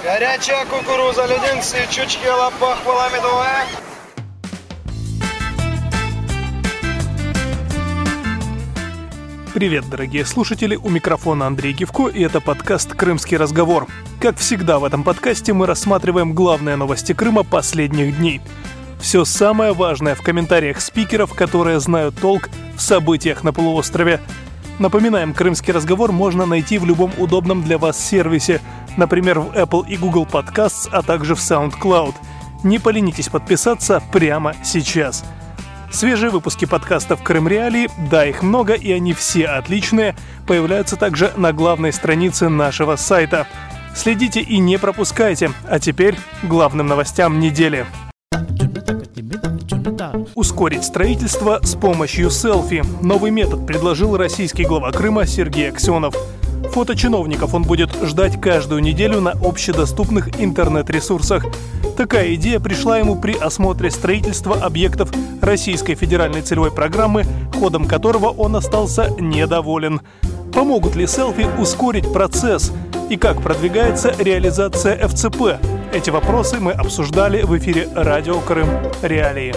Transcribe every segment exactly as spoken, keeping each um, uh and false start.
Горячая кукуруза, леденцы, чучки, лапах, медовая. Привет, дорогие слушатели, у микрофона Андрей Гивко, и это подкаст «Крымский разговор». Как всегда в этом подкасте мы рассматриваем главные новости Крыма последних дней. Все самое важное в комментариях спикеров, которые знают толк в событиях на полуострове. Напоминаем, «Крымский разговор» можно найти в любом удобном для вас сервисе, например, в Apple и Google Podcasts, а также в SoundCloud. Не поленитесь подписаться прямо сейчас. Свежие выпуски подкастов «Крым Реалии», да, их много, и они все отличные, появляются также на главной странице нашего сайта. Следите и не пропускайте. А теперь к главным новостям недели. Ускорить строительство с помощью селфи. Новый метод предложил российский глава Крыма Сергей Аксенов. Фото чиновников он будет ждать каждую неделю на общедоступных интернет-ресурсах. Такая идея пришла ему при осмотре строительства объектов Российской федеральной целевой программы, ходом которого он остался недоволен. Помогут ли селфи ускорить процесс? И как продвигается реализация эф цэ пэ? Эти вопросы мы обсуждали в эфире радио «Крым Реалии».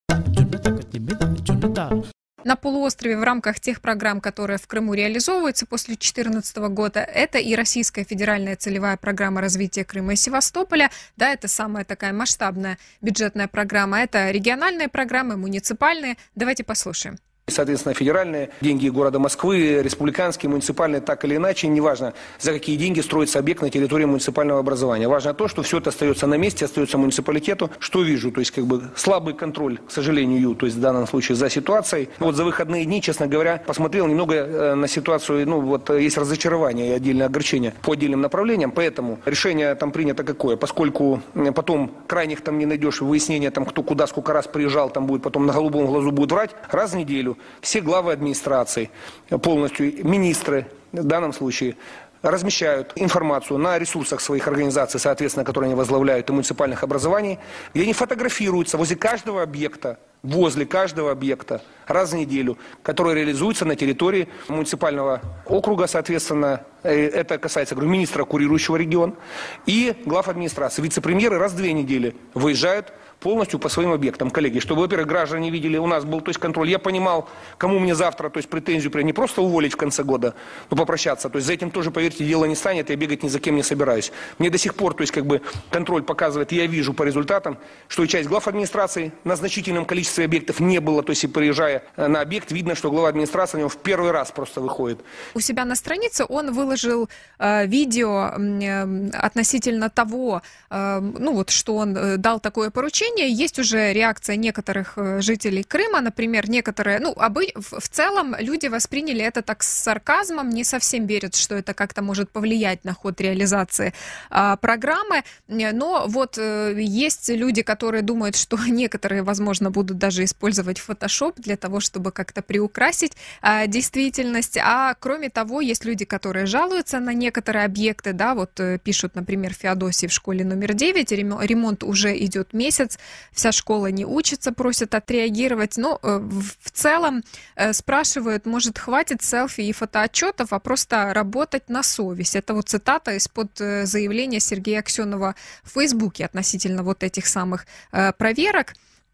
На полуострове в рамках тех программ, которые в Крыму реализовываются после две тысячи четырнадцатого года, это и Российская федеральная целевая программа развития Крыма и Севастополя, да, это самая такая масштабная бюджетная программа, это региональные программы, муниципальные. Давайте послушаем. Соответственно, федеральные деньги города Москвы, республиканские, муниципальные, так или иначе, неважно, за какие деньги строится объект на территории муниципального образования. Важно то, что все это остается на месте, остается муниципалитету. Что вижу, то есть как бы слабый контроль, к сожалению, то есть в данном случае за ситуацией. Вот за выходные дни, честно говоря, посмотрел немного на ситуацию, ну вот есть разочарование и отдельное огорчение по отдельным направлениям, поэтому решение там принято какое, поскольку потом крайних там не найдешь, выяснение там кто куда, сколько раз приезжал, там будет потом на голубом глазу будет врать, раз в неделю. Все главы администрации, полностью министры в данном случае, размещают информацию на ресурсах своих организаций, соответственно, которые они возглавляют, и муниципальных образований, где они фотографируются возле каждого объекта, возле каждого объекта раз в неделю, который реализуется на территории муниципального округа, соответственно, это касается, говорю, министра, курирующего регион, и глав администрации. Вице-премьеры раз в две недели выезжают полностью по своим объектам, коллеги, чтобы, во-первых, граждане видели, у нас был, то есть, контроль, я понимал, кому мне завтра, то есть, претензию, не просто уволить в конце года, но попрощаться, то есть, за этим тоже, поверьте, дело не станет, я бегать ни за кем не собираюсь. Мне до сих пор, то есть, как бы, контроль показывает, я вижу по результатам, что и часть глав администрации на значительном количестве объектов не было, то есть, и приезжая на объект, видно, что глава администрации у него в первый раз просто выходит. У себя на странице он выложил э, видео э, относительно того, э, ну вот, что он э, дал такое поручение. Есть уже реакция некоторых жителей Крыма, например, некоторые, ну, обы... в целом люди восприняли это так с сарказмом, не совсем верят, что это как-то может повлиять на ход реализации а, программы, но вот э, есть люди, которые думают, что некоторые, возможно, будут даже использовать Photoshop для того, чтобы как-то приукрасить а, действительность, а кроме того, есть люди, которые жалуются на некоторые объекты, да, вот э, пишут, например, Феодосии в школе номер девять, ремонт уже идет месяц, вся школа не учится, просят отреагировать. Но э, в целом э, спрашивают, может, хватит селфи и фотоотчетов, а просто работать на совесть. Это вот цитата из-под э, заявления Сергея Аксенова в Фейсбуке относительно вот этих самых э, проверок.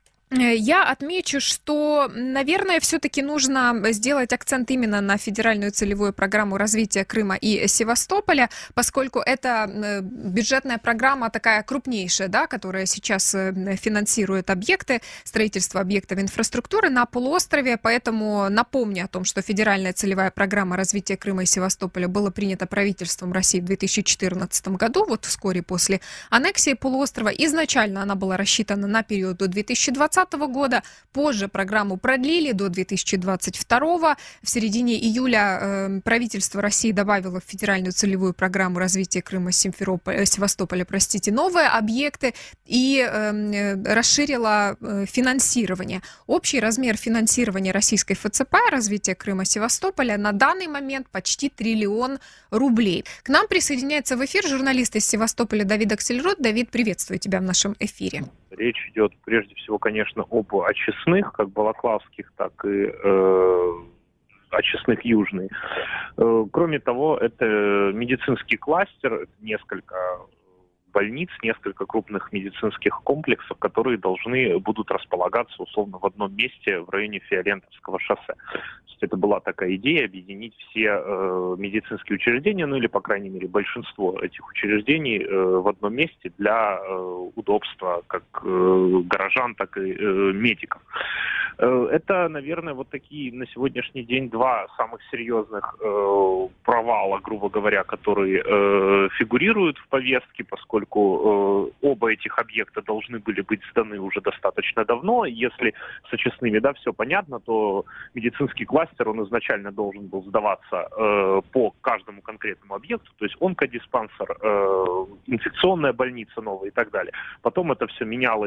Я отмечу, что, наверное, все-таки нужно сделать акцент именно на федеральную целевую программу развития Крыма и Севастополя, поскольку это бюджетная программа такая крупнейшая, да, которая сейчас финансирует объекты, строительство объектов инфраструктуры на полуострове. Поэтому напомню о том, что федеральная целевая программа развития Крыма и Севастополя была принята правительством России в две тысячи четырнадцатом году, вот вскоре после аннексии полуострова. Изначально она была рассчитана на период до две тысячи двадцатого года. Позже программу продлили до две тысячи двадцать второго. В середине июля э, правительство России добавило в федеральную целевую программу развития Крыма, Симферополя, Севастополя, простите, новые объекты и э, расширило э, финансирование. Общий размер финансирования российской эф цэ пэ развития Крыма, Севастополя на данный момент почти триллион рублей. К нам присоединяется в эфир журналист из Севастополя Давид Аксельрод. Давид, приветствую тебя в нашем эфире. Речь идет прежде всего, конечно, об очистных, как балаклавских, так и э, очистных южных. Э, кроме того, это медицинский кластер, это несколько больниц, несколько крупных медицинских комплексов, которые должны будут располагаться условно в одном месте в районе Фиолентовского шоссе. То есть это была такая идея объединить все э, медицинские учреждения, ну или, по крайней мере, большинство этих учреждений э, в одном месте для э, удобства как э, горожан, так и э, медиков. Э, это, наверное, вот такие на сегодняшний день два самых серьезных э, провала, грубо говоря, которые э, фигурируют в повестке, поскольку э, оба этих объекта должны были быть сданы уже достаточно давно. Если с очистными, да, все понятно, то медицинский кластер, он изначально должен был сдаваться э, по каждому конкретному объекту, то есть онкодиспансер, э, инфекционная больница новая и так далее. Потом это все менялось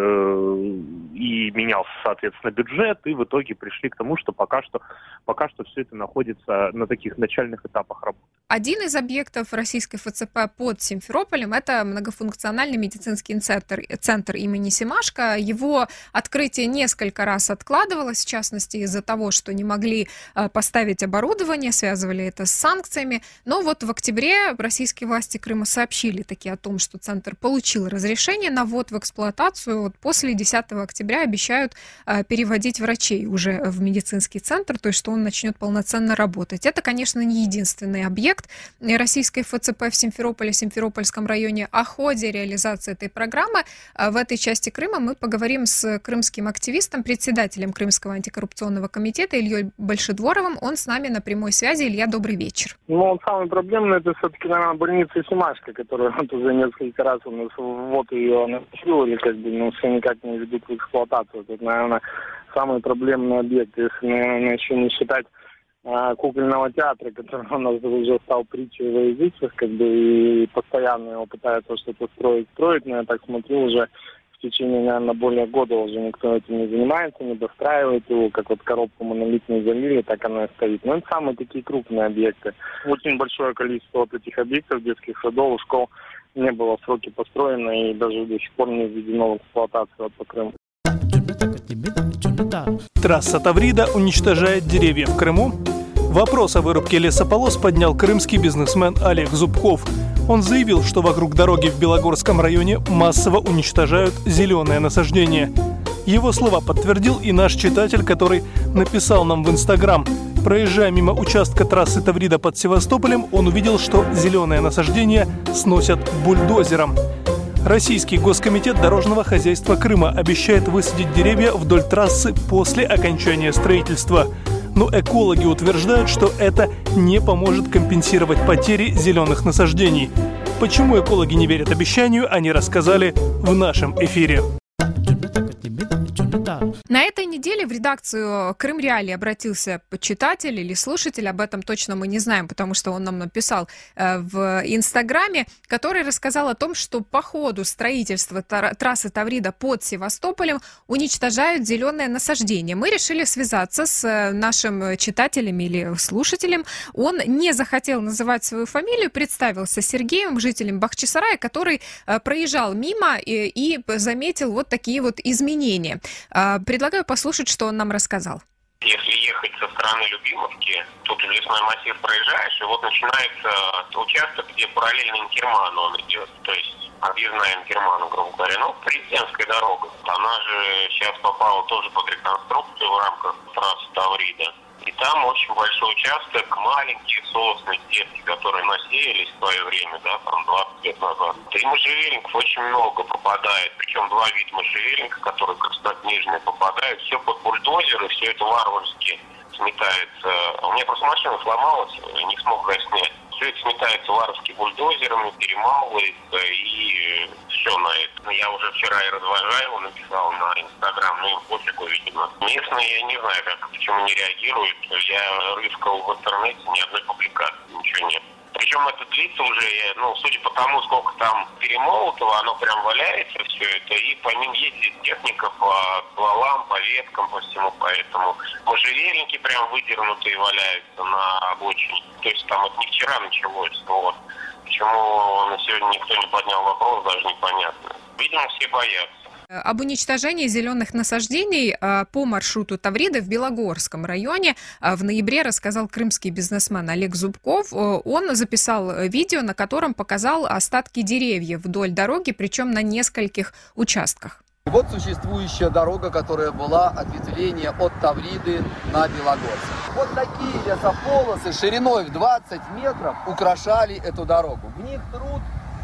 э, и менялся, соответственно, бюджет, и в итоге пришли к тому, что пока что, пока что все это находится на таких начальных этапах работы. Один из объектов российской эф цэ пэ под Симферополем — это многофункциональный медицинский центр, центр имени Семашко. Его открытие несколько раз откладывалось, в частности, из-за того, что не могли поставить оборудование, связывали это с санкциями. Но вот в октябре российские власти Крыма сообщили таки о том, что центр получил разрешение на ввод в эксплуатацию. Вот после десятого октября обещают переводить врачей уже в медицинский центр, то есть что он начнет полноценно работать. Это, конечно, не единственный объект российской эф цэ пэ в Симферополе, Симферопольском районе. О ходе реализации этой программы в этой части Крыма мы поговорим с крымским активистом, председателем Крымского антикоррупционного комитета Ильей Большедворовым. Он с нами на прямой связи. Илья, добрый вечер. Ну, вот самый проблемный — это все-таки, наверное, больница Семашко, которая вот уже несколько раз у нас вот ее анонсировали, как бы, но все никак не ведут в эксплуатацию. Это, наверное, самый проблемный объект, если, наверное, еще не считать а, кукольного театра, который у нас уже стал притчей во языцах, как бы, и постоянно его пытаются что-то строить, строить, но я так смотрю, уже в течение, наверное, более года уже никто этим не занимается, не достраивает его, как вот коробку монолитную залили, так она и стоит. Но это самые такие крупные объекты. Очень большое количество вот этих объектов, детских садов, школ не было в сроки построено и даже до сих пор не введено в эксплуатацию вот по Крыму. Трасса Таврида уничтожает деревья в Крыму. Вопрос о вырубке лесополос поднял крымский бизнесмен Олег Зубков. Он заявил, что вокруг дороги в Белогорском районе массово уничтожают зеленые насаждения. Его слова подтвердил и наш читатель, который написал нам в Инстаграм. Проезжая мимо участка трассы Таврида под Севастополем, он увидел, что зеленые насаждения сносят бульдозером. Российский госкомитет дорожного хозяйства Крыма обещает высадить деревья вдоль трассы после окончания строительства. Но экологи утверждают, что это не поможет компенсировать потери зеленых насаждений. Почему экологи не верят обещанию, они рассказали в нашем эфире. На этой неделе в редакцию Крым Реалии обратился читатель или слушатель, об этом точно мы не знаем, потому что он нам написал э, в Инстаграме, который рассказал о том, что по ходу строительства тар- трассы Таврида под Севастополем уничтожают зеленое насаждение. Мы решили связаться с нашим читателем или слушателем. Он не захотел называть свою фамилию, представился Сергеем, жителем Бахчисарая, который э, проезжал мимо и, и заметил вот такие вот изменения. Э, предлагаю послушать, что он нам рассказал. Если ехать со стороны Любимовки, тут в лесной массив проезжаешь, и вот начинается участок, где параллельно Инкерману он идет, то есть объездная Инкерману, грубо говоря. Ну, президентская дорога. Она же сейчас попала тоже под реконструкцию в рамках трассы Таврида. И там очень большой участок, маленькие сосны, детки, которые насеялись в свое время, да, там двадцать лет назад. И можжевельников очень много попадает, причем два вида можжевельника, которые краснокнижные попадают, все под бульдозеры, все это варварски сметается. У меня просто машина сломалась, не смог снять. Все это сметается варварски бульдозерами, перемалывается и все на это. Я уже вчера и развожаю, написал на Инстаграм, ну им пофигу, видимо. Местные, я не знаю, как, почему не реагируют. Я рыскал в интернете, ни одной публикации, ничего нет. Причем это длится уже, ну, судя по тому, сколько там перемолотого, оно прям валяется все это, и по ним ездит техника по стволам, по веткам, по всему, поэтому можжевельники прям выдернутые валяются на обочине. То есть там это не вчера началось, вот. Почему на сегодня никто не поднял вопрос, даже непонятно. Видимо, все боятся. Об уничтожении зеленых насаждений по маршруту Тавриды в Белогорском районе в ноябре рассказал крымский бизнесмен Олег Зубков. Он записал видео, на котором показал остатки деревьев вдоль дороги, причем на нескольких участках. Вот существующая дорога, которая была ответвление от Тавриды на Белогорск. Вот такие лесополосы шириной в двадцать метров украшали эту дорогу. В них труд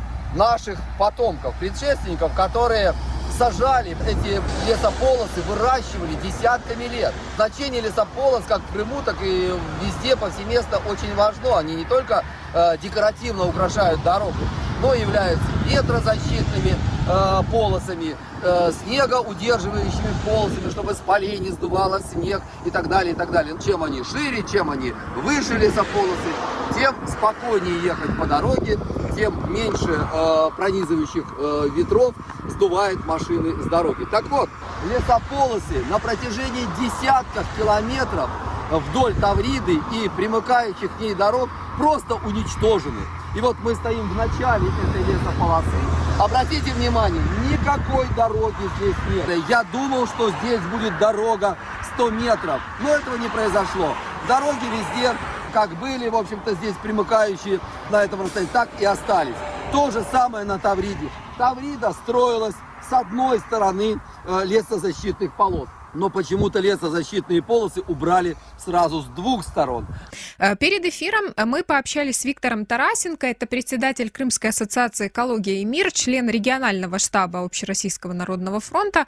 наших потомков, предшественников, которые сажали эти лесополосы, выращивали десятками лет. Значение лесополос как в Крыму, так и везде повсеместно очень важно. Они не только э, декоративно украшают дорогу, но являются ветрозащитными э, полосами, э, снегоудерживающими полосами, чтобы с полей не сдувало снег и так далее, и так далее. Чем они шире, чем они выше лесополосы, тем спокойнее ехать по дороге, тем меньше э, пронизывающих э, ветров сдувает машины с дороги. Так вот, лесополосы на протяжении десятков километров вдоль Тавриды и примыкающих к ней дорог просто уничтожены. И вот мы стоим в начале этой лесополосы. Обратите внимание, никакой дороги здесь нет. Я думал, что здесь будет дорога сто метров, но этого не произошло. Дороги везде, как были, в общем-то, здесь примыкающие на этом расстоянии, так и остались. То же самое на Тавриде. Таврида строилась с одной стороны э, лесозащитных полос. Но почему-то лесозащитные полосы убрали сразу с двух сторон. Перед эфиром мы пообщались с Виктором Тарасенко, это председатель Крымской ассоциации «Экология и мир», член регионального штаба Общероссийского народного фронта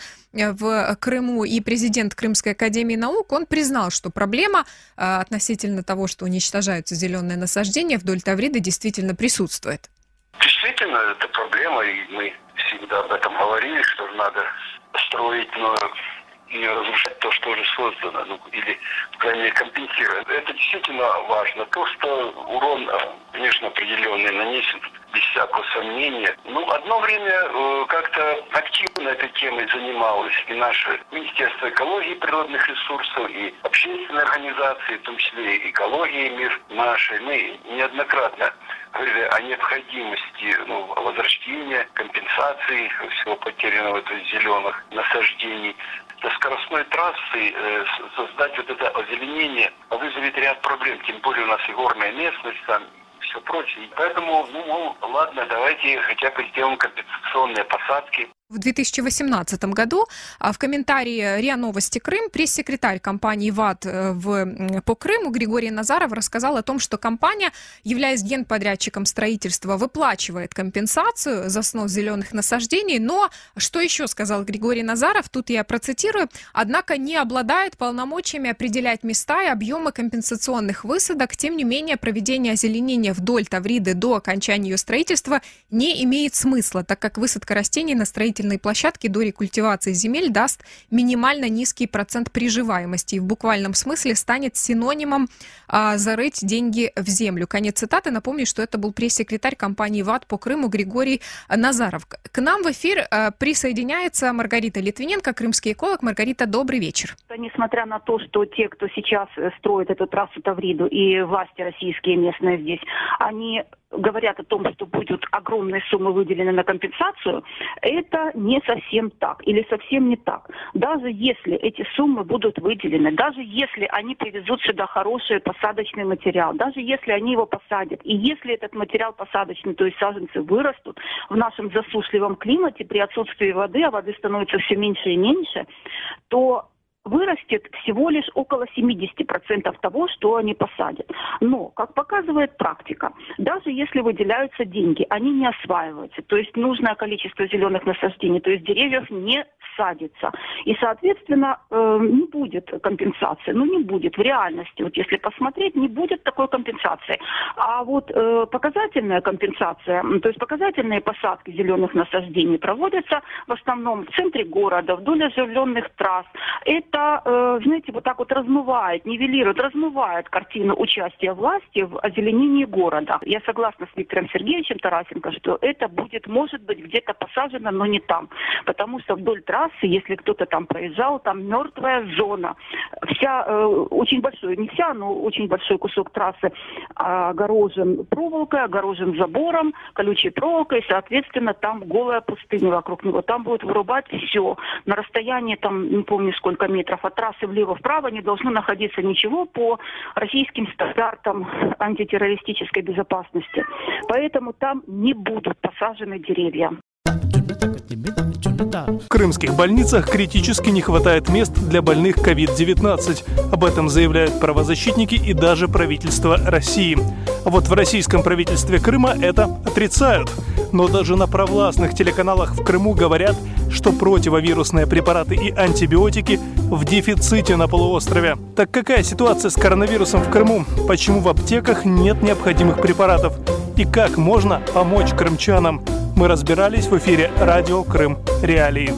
в Крыму и президент Крымской академии наук. Он признал, что проблема относительно того, что уничтожаются зеленые насаждения вдоль Тавриды, действительно присутствует. Действительно, это проблема, и мы всегда об этом говорили, что надо строить, но не разрушать то, что уже создано, ну, или, по крайней мере, компенсировать. Это действительно важно. То, что урон, конечно, определенный нанесен, без всякого сомнения. Ну, одно время э, как-то активно этой темой занималось и наше Министерство экологии и природных ресурсов, и общественные организации, в том числе и «Экология и мир» нашей. Мы неоднократно говорили о необходимости ну, возвращения, компенсации всего потерянного от зеленых насаждений. До скоростной трассы э, создать вот это озеленение вызовет ряд проблем, тем более у нас и горная местность там, и все прочее. И поэтому, ну, мол, ладно, давайте хотя бы сделаем компенсационные посадки. В две тысячи восемнадцатом году в комментарии РИА Новости Крым пресс-секретарь компании ВАТ в, по Крыму Григорий Назаров рассказал о том, что компания, являясь генподрядчиком строительства, выплачивает компенсацию за снос зеленых насаждений, но, что еще сказал Григорий Назаров, тут я процитирую, однако не обладает полномочиями определять места и объемы компенсационных высадок, тем не менее проведение озеленения вдоль Тавриды до окончания ее строительства не имеет смысла, так как высадка растений на строительстве площадки до рекультивации земель даст минимально низкий процент приживаемости и в буквальном смысле станет синонимом а, зарыть деньги в землю. Конец цитаты. Напомню, что это был пресс-секретарь компании ВАТ по Крыму Григорий Назаров. К нам в эфир а, присоединяется Маргарита Литвиненко, крымский эколог. Маргарита, добрый вечер. Несмотря на то, что те, кто сейчас строит эту трассу Тавриду и власти российские местные здесь, они говорят о том, что будут огромные суммы выделены на компенсацию, это не совсем так или совсем не так. Даже если эти суммы будут выделены, даже если они привезут сюда хороший посадочный материал, даже если они его посадят, и если этот материал посадочный, то есть саженцы вырастут в нашем засушливом климате при отсутствии воды, а воды становится все меньше и меньше, то вырастет всего лишь около семьдесят процентов того, что они посадят. Но, как показывает практика, даже если выделяются деньги, они не осваиваются. То есть нужное количество зеленых насаждений, то есть деревьев не садится. И, соответственно, э, не будет компенсации. Ну, не будет в реальности. Вот если посмотреть, не будет такой компенсации. А вот э, показательная компенсация, то есть показательные посадки зеленых насаждений проводятся в основном в центре города, вдоль оживленных трасс. Это знаете, вот так вот размывает, нивелирует, размывает картину участия власти в озеленении города. Я согласна с Виктором Сергеевичем Тарасенко, что это будет, может быть, где-то посажено, но не там. Потому что вдоль трассы трассы, если кто-то там проезжал, там мертвая зона. Вся, э, очень большой, не вся, но очень большой кусок трассы огорожен проволокой, огорожен забором, колючей проволокой, соответственно, там голая пустыня вокруг него. Там будут вырубать все. На расстоянии, там, не помню сколько метров, от трассы влево-вправо не должно находиться ничего по российским стандартам антитеррористической безопасности. Поэтому там не будут посажены деревья. В крымских больницах критически не хватает мест для больных ковид девятнадцать. Об этом заявляют правозащитники и даже правительство России. А вот в российском правительстве Крыма это отрицают. Но даже на провластных телеканалах в Крыму говорят, что противовирусные препараты и антибиотики в дефиците на полуострове. Так какая ситуация с коронавирусом в Крыму? Почему в аптеках нет необходимых препаратов? И как можно помочь крымчанам? Мы разбирались в эфире «Радио Крым. Реалии».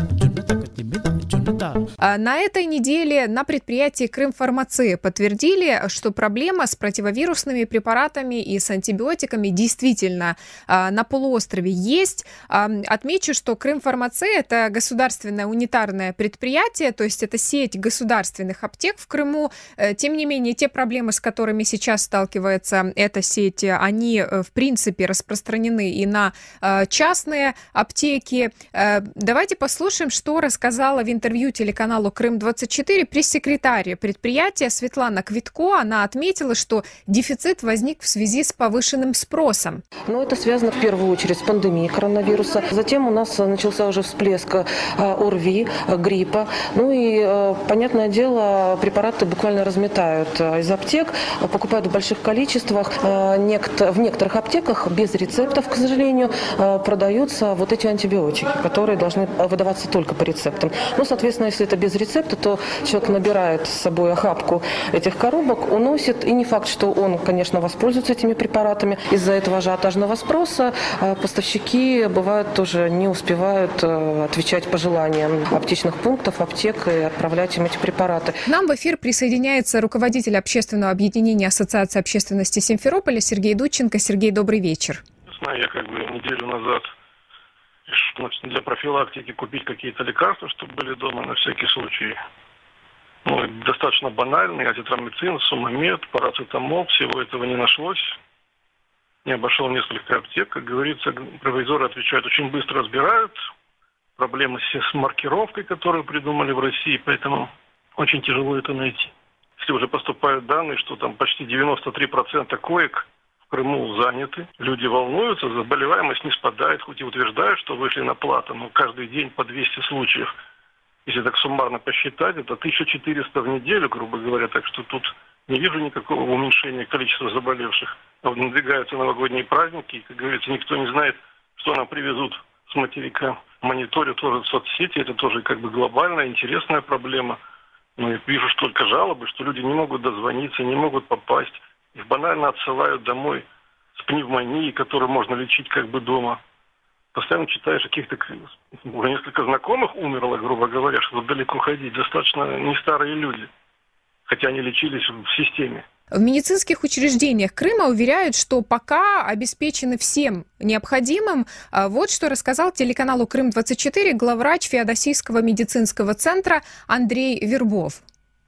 На этой неделе на предприятии Крымфармация подтвердили, что проблема с противовирусными препаратами и с антибиотиками действительно на полуострове есть. Отмечу, что Крымфармация – это государственное унитарное предприятие, то есть это сеть государственных аптек в Крыму. Тем не менее, те проблемы, с которыми сейчас сталкивается эта сеть, они в принципе распространены и на частные аптеки. Давайте послушаем, что рассказала в интервью телеканалу Крым двадцать четыре пресс-секретарь предприятия Светлана Квитко. Она отметила, что дефицит возник в связи с повышенным спросом. Но это связано в первую очередь с пандемией коронавируса. Затем у нас начался уже всплеск ОРВИ, гриппа. Ну и, понятное дело, препараты буквально разметают из аптек, покупают в больших количествах. В некоторых аптеках без рецептов, к сожалению, продаются вот эти антибиотики, которые должны выдаваться только по рецептам. Ну, соответственно, если это без рецепта, то человек набирает с собой охапку этих коробок, уносит. И не факт, что он, конечно, воспользуется этими препаратами. Из-за этого ажиотажного спроса поставщики, бывают, тоже не успевают отвечать пожеланиям аптечных пунктов, аптек и отправлять им эти препараты. К нам в эфир присоединяется руководитель общественного объединения Ассоциации общественности Симферополя Сергей Дудченко. Сергей, добрый вечер. Я как бы неделю назад решил для профилактики купить какие-то лекарства, чтобы были дома на всякий случай. Ну, достаточно банальные: азитромицин, сумамед, парацетамол. Всего этого не нашлось. Я обошел несколько аптек. Как говорится, провизоры отвечают, очень быстро разбирают. Проблемы с маркировкой, которую придумали в России, поэтому очень тяжело это найти. Если уже поступают данные, что там почти девяносто три процента коек в Крыму заняты, люди волнуются, заболеваемость не спадает, хоть и утверждают, что вышли на плату, но каждый день по двести случаев. Если так суммарно посчитать, это тысяча четыреста в неделю, грубо говоря, так что тут не вижу никакого уменьшения количества заболевших. А вот надвигаются новогодние праздники, и, как говорится, никто не знает, что нам привезут с материка. Мониторю тоже в соцсети, это тоже как бы глобальная, интересная проблема. Но я вижу только жалобы, что люди не могут дозвониться, не могут попасть. Их банально отсылают домой с пневмонией, которую можно лечить как бы дома. Постоянно читаешь о каких-то, уже несколько знакомых умерло, грубо говоря, что далеко ходить. Достаточно не старые люди, хотя они лечились в системе. В медицинских учреждениях Крыма уверяют, что пока обеспечены всем необходимым. Вот что рассказал телеканалу Крым двадцать четыре главврач Феодосийского медицинского центра Андрей Вербов.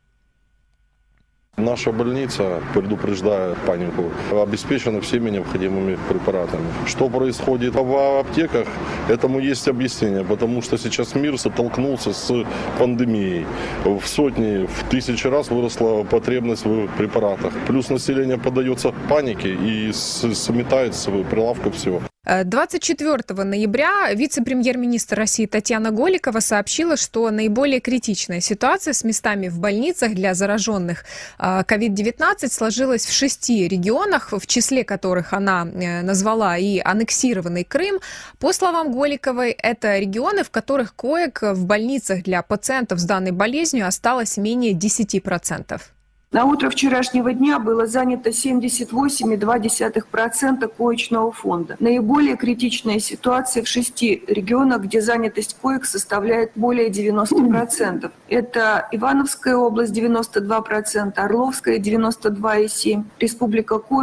Наша больница, предупреждая панику, обеспечена всеми необходимыми препаратами. Что происходит в аптеках, этому есть объяснение, потому что сейчас мир столкнулся с пандемией. В сотни, в тысячи раз выросла потребность в препаратах. Плюс население поддается панике и сметает с прилавка всего. двадцать четвёртого ноября вице-премьер-министр России Татьяна Голикова сообщила, что наиболее критичная ситуация с местами в больницах для зараженных ковид девятнадцать сложилась в шести регионах, в числе которых она назвала и аннексированный Крым. По словам Голиковой, это регионы, в которых коек в больницах для пациентов с данной болезнью осталось менее десяти процентов. На утро вчерашнего дня было занято семьдесят восемь целых два десятых процента коечного фонда. Наиболее критичная ситуация в шести регионах, где занятость коек составляет более девяноста процентов. Это Ивановская область девяносто два процента, Орловская девяносто два целых семь процента, Республика Коми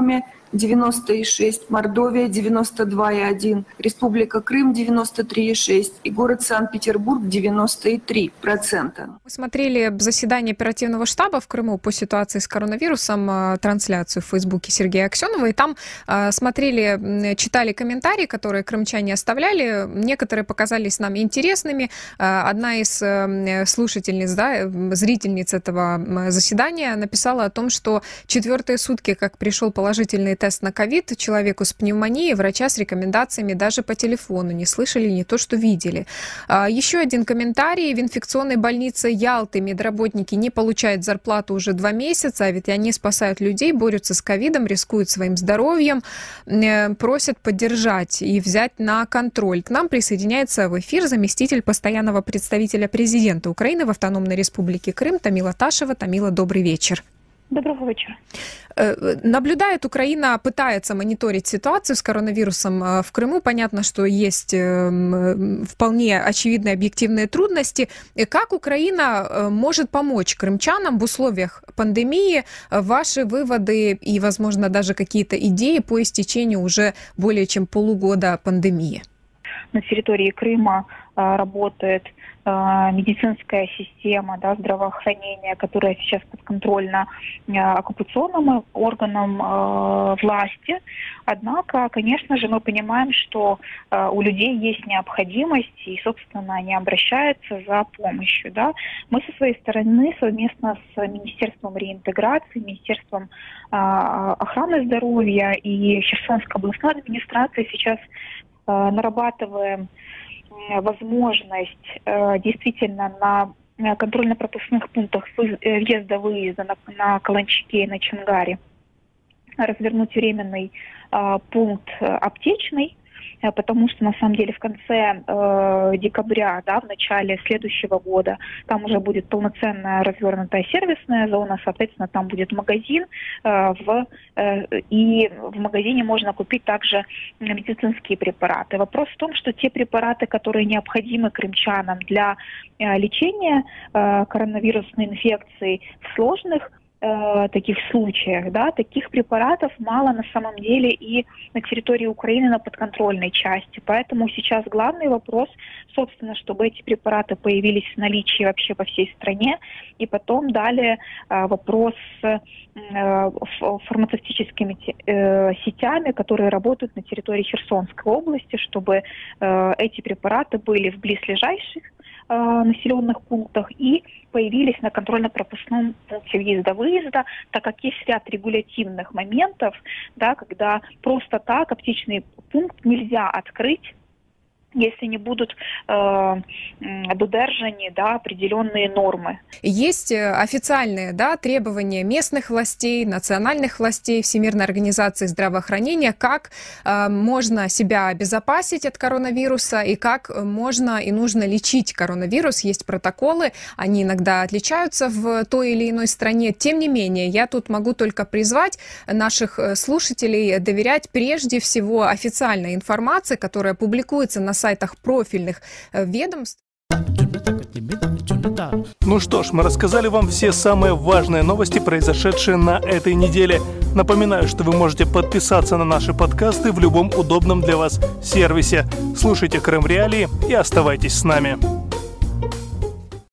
девяносто и шесть, Мордовия девяносто два и один, Республика Крым девяносто три и шесть и город Санкт-Петербург девяносто и три процента. Мы смотрели заседание оперативного штаба в Крыму по ситуации с коронавирусом, трансляцию в Фейсбуке Сергея Аксенова, и там смотрели, читали комментарии, которые крымчане оставляли. Некоторые показались нам интересными. Одна из слушательниц, да, зрительниц этого заседания написала о том, что четвертые сутки, как пришел положительный тест на ковид человеку с пневмонией, врача с рекомендациями даже по телефону не слышали, не то что видели. Еще один комментарий. В инфекционной больнице Ялты медработники не получают зарплату уже два месяца, а ведь они спасают людей, борются с ковидом, рискуют своим здоровьем, просят поддержать и взять на контроль. К нам присоединяется в эфир заместитель постоянного представителя президента Украины в Автономной Республике Крым Тамила Ташева. Тамила, добрый вечер. Доброго вечера. Наблюдает Украина, пытается мониторить ситуацию с коронавирусом в Крыму. Понятно, что есть вполне очевидные объективные трудности. Как Украина может помочь крымчанам в условиях пандемии? Ваши выводы и, возможно, даже какие-то идеи по истечению уже более чем полугода пандемии? На территории Крыма работает медицинская система, да, здравоохранения, которая сейчас подконтрольна оккупационным органам э, власти. Однако, конечно же, мы понимаем, что э, у людей есть необходимость, и, собственно, они обращаются за помощью. Да. Мы со своей стороны совместно с Министерством реинтеграции, Министерством э, охраны здоровья и Херсонской областной администрацией сейчас э, нарабатываем возможность э, действительно на контрольно-пропускных пунктах въезда-выезда на, на Каланчике и на Чангаре развернуть временный э, пункт аптечный, э, потому что на самом деле в конце э, декабря, да, в начале следующего года там уже будет полноценная развернутая сервисная зона, соответственно, там будет магазин, э, в, э, и в магазине можно купить также медицинские препараты. Вопрос в том, что те препараты, которые необходимы крымчанам для э, лечения э, коронавирусной инфекции в сложных э, таких случаях, да, таких препаратов мало на самом деле и на территории Украины на подконтрольной части. Поэтому сейчас главный вопрос, собственно, чтобы эти препараты появились в наличии вообще по всей стране, и потом далее э, вопрос с э, фармацевтическими э, сетями, которые работают на территории Херсонской области, чтобы э, эти препараты были в близлежащих э, населенных пунктах и появились на контрольно-пропускном пункте въезда-выезда, так как есть ряд регулятивных моментов, да, когда просто так аптечный пункт нельзя открыть, если не будут э, додержаны, да, определенные нормы. Есть официальные, да, требования местных властей, национальных властей, Всемирной организации здравоохранения, как э, можно себя обезопасить от коронавируса и как можно и нужно лечить коронавирус. Есть протоколы, они иногда отличаются в той или иной стране. Тем не менее, я тут могу только призвать наших слушателей доверять прежде всего официальной информации, которая публикуется на сайте сайтах профильных ведомств. Ну что ж, мы рассказали вам все самые важные новости, произошедшие на этой неделе. Напоминаю, что вы можете подписаться на наши подкасты в любом удобном для вас сервисе. Слушайте Крым Реалии и оставайтесь с нами.